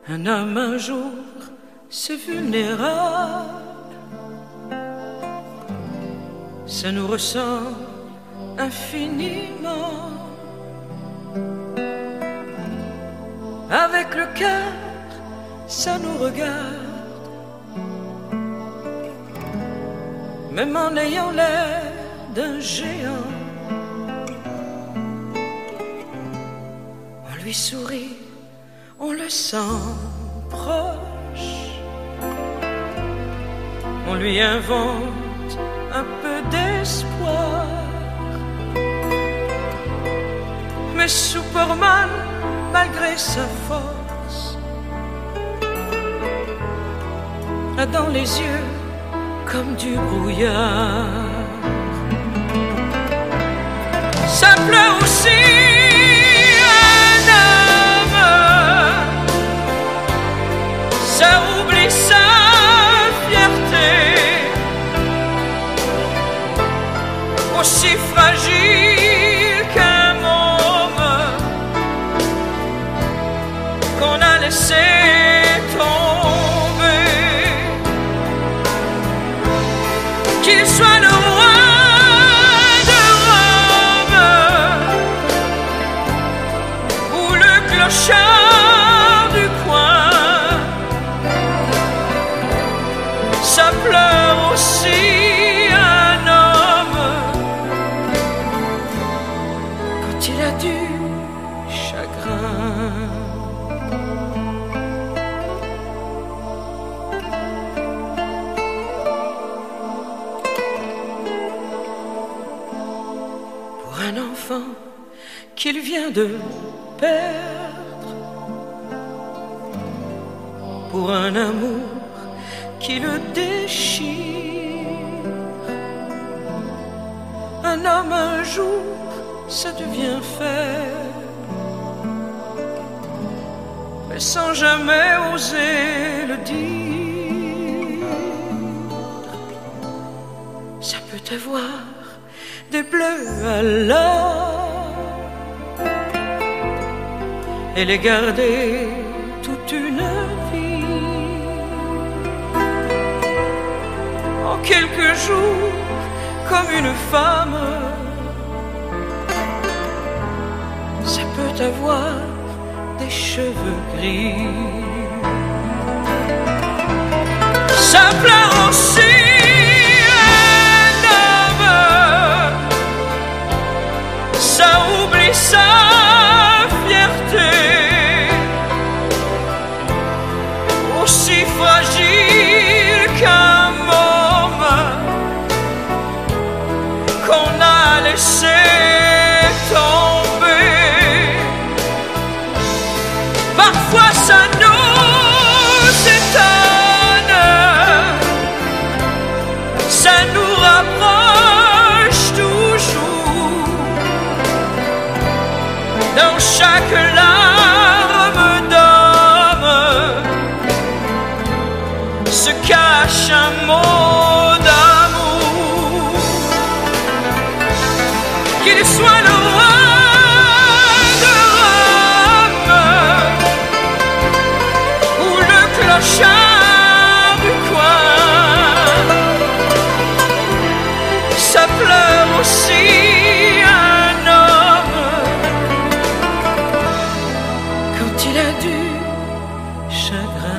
Un homme un jour, c'est vulnérable. Ça nous ressemble infiniment. Avec le cœur, ça nous regarde. Même en ayant l'air d'un géant, on lui sourit, on le sent proche. On lui invente un peu d'espoir. Mais Superman, malgré sa force, a dans les yeux comme du brouillard. Ça pleut aussi un homme, ça oublie sa fierté, aussi fragile qu'un môme qu'on a laissé tomber. Qu'il soit le roi de Rome ou le clochard du coin, ça pleure aussi un homme quand il a du chagrin. Un enfant qu'il vient de perdre, pour un amour qui le déchire. Un homme un jour, ça devient faible, mais sans jamais oser le dire. Ça peut avoir des bleus à l'or et les garder toute une vie. En quelques jours, comme une femme, ça peut avoir des cheveux gris. Ça pleure aussi sa fierté, aussi fragile qu'un môme qu'on a laissé tomber. Parfois ça nous étonne, ça nous rapproche toujours. Dans chaque larme d'homme se cache un mot d'amour. Qu'il soit le roi de Rome ou le clochard du coin, ça pleure aussi un homme quand il a du chagrin.